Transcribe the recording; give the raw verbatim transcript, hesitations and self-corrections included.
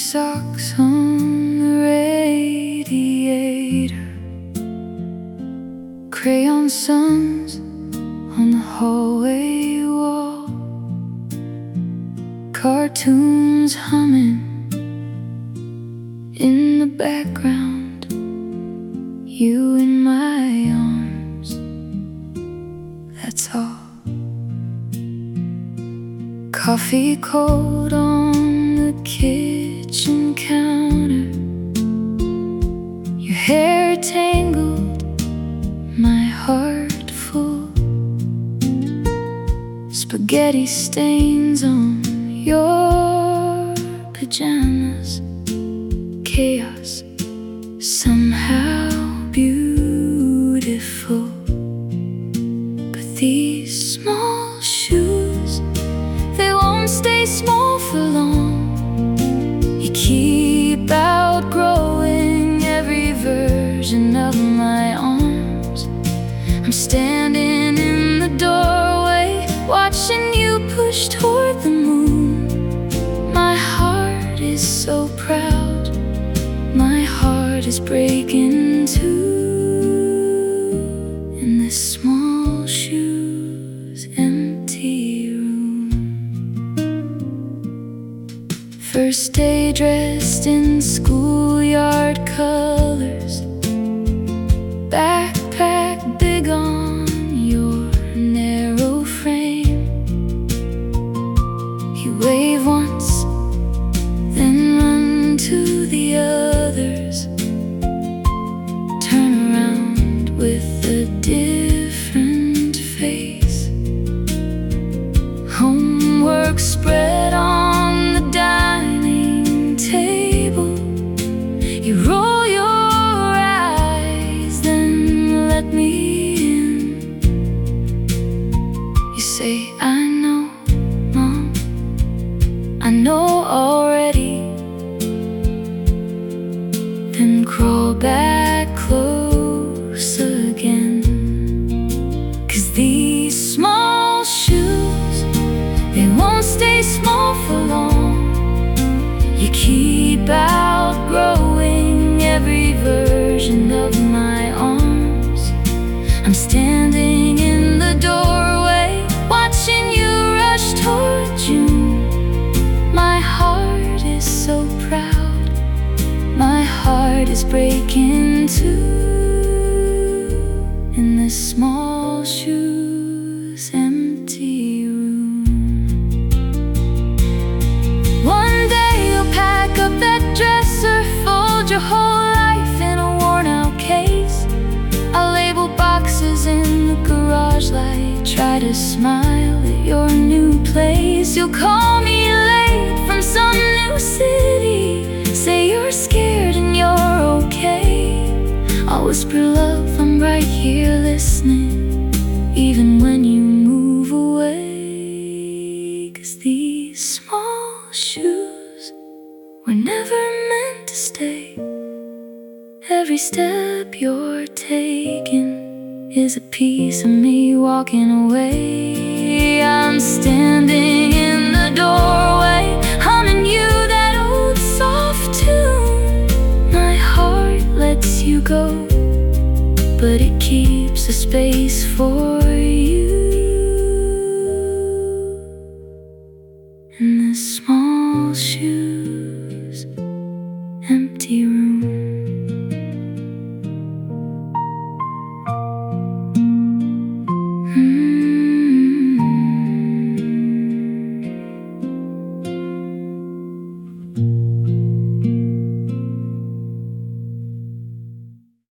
socks on the radiator, crayon suns on the hallway wall, cartoons humming in the background, you in my arms, that's all. Coffee cold on the kitchen counter, your hair tangled, my heart full, spaghetti stains on your pajamas, chaos somehow beautiful. But these small shoes, they won't stay small for long. You keep outgrowing every version of my arms. I'm standing in the doorway, watching you push toward the moon. My heart is so proud, my heart is breaking too. In this small shoes, empty room. First day dressed in schoolyard colors, backpack big on your narrow frame. You wave once, then run to the others, turn around with a different face. Homework spread on the dining table, you roll your eyes, then let me in. You say, I know, Mom, I know already. Then crawl back close again. 'Cause these small shoes, they won't stay small for long. You keep outgrowing every version of my arms. I'm standing in the doorway, watching you rush toward June. My heart is so proud, my heart is breaking too. In this small shoes, empty room. One day you'll pack up that dresser, fold your whole life in a worn-out case. I'll label boxes in the garage light, try to smile at your new place. You'll call me late from some new city, say you're scared and you're okay. I'll whisper love, I'm right here listening, even when you move away. 'Cause these small shoes were never meant to stay. Every step you're taking is a piece of me walking away. I'm standing in the doorway, humming you that old soft tune. My heart lets you go, but it keeps a space for you. In the small shoes, empty room.